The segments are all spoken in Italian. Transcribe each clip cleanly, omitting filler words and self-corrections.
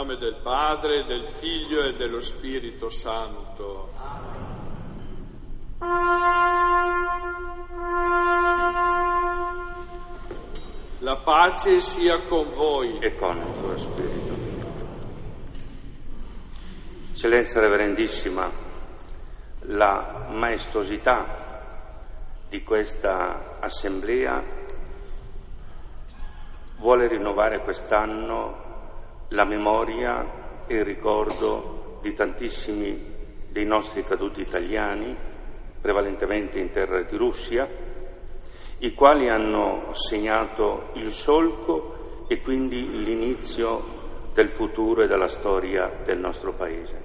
nome del Padre, del Figlio e dello Spirito Santo. La pace sia con voi. E con il tuo spirito. Eccellenza Reverendissima, la maestosità di questa assemblea vuole rinnovare quest'anno la memoria e il ricordo di tantissimi dei nostri caduti italiani, prevalentemente in terra di Russia, i quali hanno segnato il solco e quindi l'inizio del futuro e della storia del nostro Paese.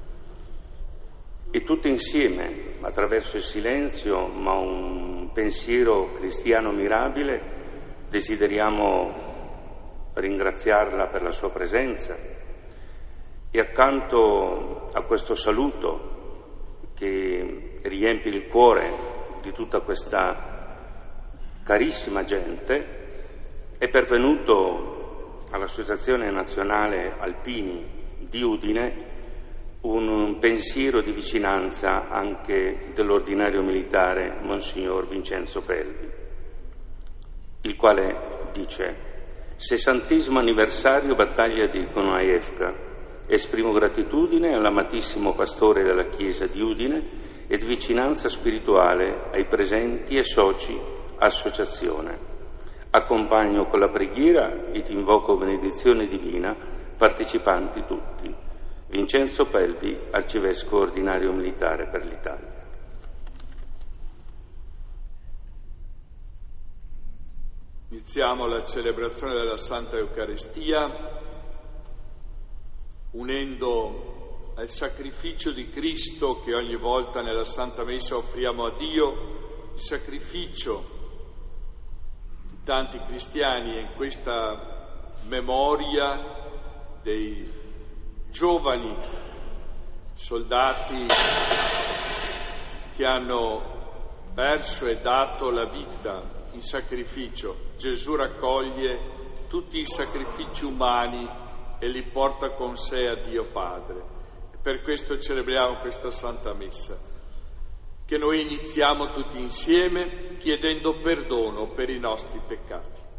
E tutti insieme, attraverso il silenzio, ma un pensiero cristiano mirabile, desideriamo ringraziarla per la sua presenza e accanto a questo saluto che riempie il cuore di tutta questa carissima gente, è pervenuto all'Associazione Nazionale Alpini di Udine un pensiero di vicinanza anche dell'ordinario militare Monsignor Vincenzo Pelvi, il quale dice: 60° anniversario battaglia di Konoaevka. Esprimo gratitudine all'amatissimo pastore della Chiesa di Udine ed vicinanza spirituale ai presenti e soci associazione. Accompagno con la preghiera ed invoco benedizione divina partecipanti tutti. Vincenzo Pelvi, Arcivescovo ordinario militare per l'Italia. Iniziamo la celebrazione della Santa Eucaristia unendo al sacrificio di Cristo che ogni volta nella Santa Messa offriamo a Dio, il sacrificio di tanti cristiani in questa memoria dei giovani soldati che hanno perso e dato la vita in sacrificio. Gesù raccoglie tutti i sacrifici umani e li porta con sé a Dio Padre. E per questo celebriamo questa Santa Messa, che noi iniziamo tutti insieme chiedendo perdono per i nostri peccati.